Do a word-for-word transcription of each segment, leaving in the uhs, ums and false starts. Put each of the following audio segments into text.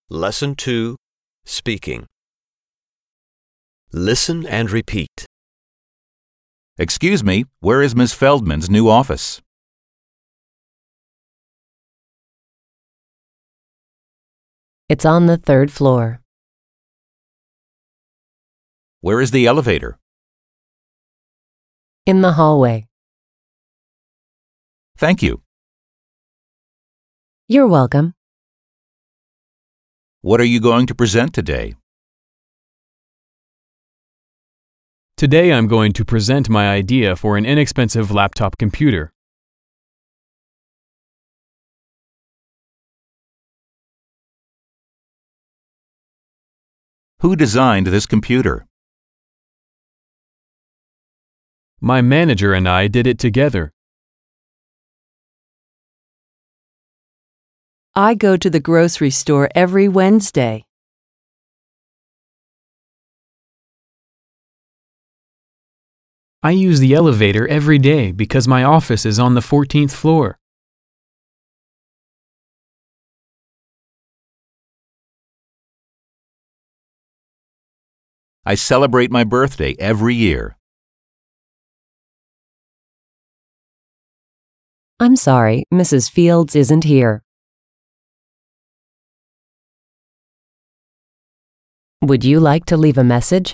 Lesson two, Speaking. Listen and repeat. Excuse me, where is Miss Feldman's new office? It's on the third floor. Where is the elevator? In the hallway. Thank you. You're welcome. What are you going to present today? Today I'm going to present my idea for an inexpensive laptop computer. Who designed this computer? My manager and I did it together. I go to the grocery store every Wednesday. I use the elevator every day because my office is on the fourteenth floor. I celebrate my birthday every year. I'm sorry, Missus Fields isn't here. Would you like to leave a message?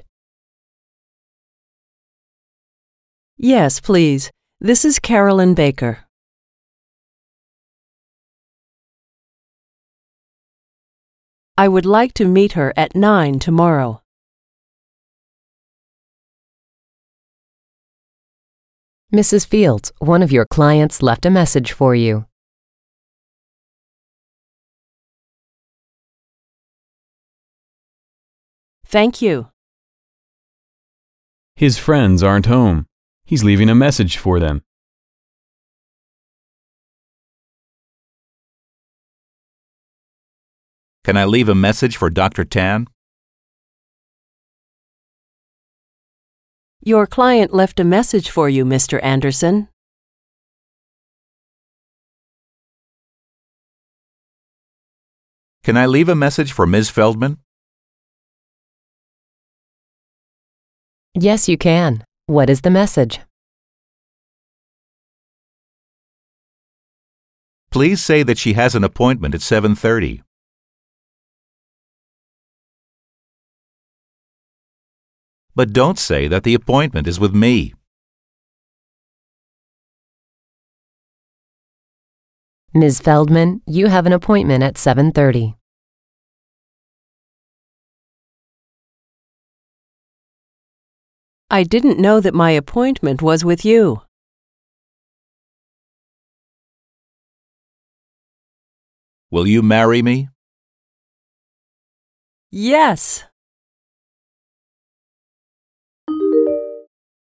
Yes, please. This is Carolyn Baker. I would like to meet her at nine tomorrow. Missus Fields, one of your clients left a message for you. Thank you. His friends aren't home. He's leaving a message for them. Can I leave a message for Doctor Tan? Your client left a message for you, Mister Anderson. Can I leave a message for Miz Feldman? Yes, you can. What is the message? Please say that she has an appointment at seven thirty. But don't say that the appointment is with me. Miz Feldman, you have an appointment at seven thirty. I didn't know that my appointment was with you. Will you marry me? Yes.